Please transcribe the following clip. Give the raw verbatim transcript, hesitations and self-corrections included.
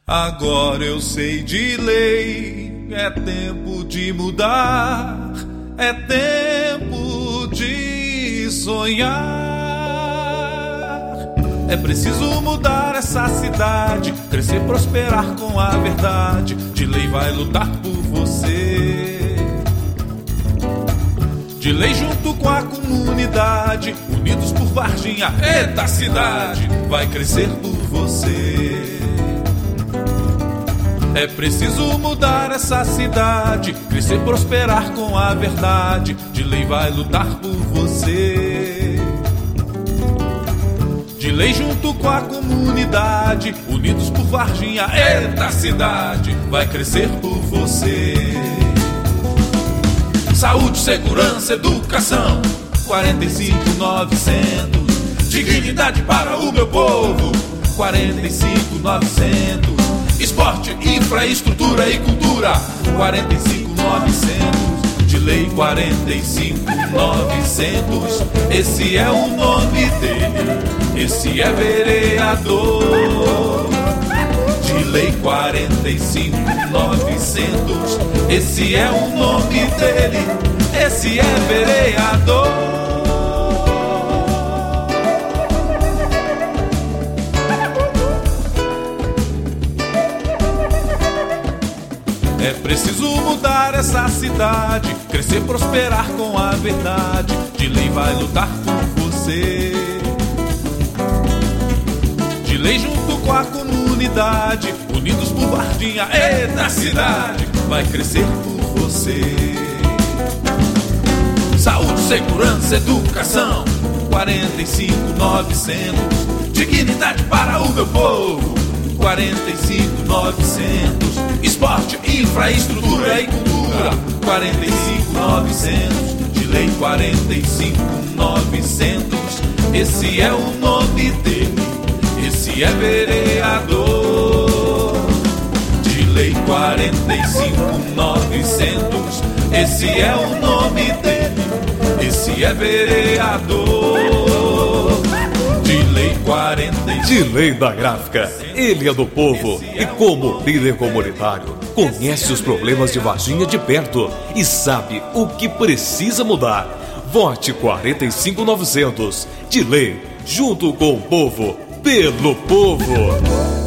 Agora eu sei de lei, é tempo de mudar, é tempo de sonhar. É preciso mudar essa cidade, crescer, prosperar com a verdade. De lei vai lutar por você. De lei junto com a comunidade, unidos por Varginha, eita cidade, vai crescer por você. É preciso mudar essa cidade, crescer, prosperar com a verdade. De lei vai lutar por você. De lei junto com a comunidade, unidos por Varginha, eita cidade, vai crescer por você. Saúde, segurança, educação, quarenta e cinco mil e novecentos. Dignidade para o meu povo, quarenta e cinco mil e novecentos. Esporte, infraestrutura e cultura, quarenta e cinco mil e novecentos. De lei, quarenta e cinco mil e novecentos. Esse é o nome dele, esse é vereador. De lei, quarenta e cinco mil e novecentos. Esse é o nome dele, esse é vereador. É preciso mudar essa cidade, crescer, prosperar com a verdade. De lei vai lutar por você. De lei junto com a comunidade, unidos por Varginha, eita cidade, vai crescer por você. Saúde, segurança, educação, quarenta e cinco mil e novecentos. Dignidade para o meu povo, quarenta e cinco mil e novecentos. Esporte, infraestrutura e cultura, quarenta e cinco mil e novecentos. De lei, quarenta e cinco mil e novecentos. Esse é o nome dele, esse é vereador. De lei, quarenta e cinco mil e novecentos. Esse é o nome dele, esse é vereador. De lei, quarenta e cinco. De Lei da Gráfica, ele é do povo e, como líder comunitário, conhece os problemas de Varginha de perto e sabe o que precisa mudar. Vote quarenta e cinco mil e novecentos. De lei, junto com o povo, pelo povo.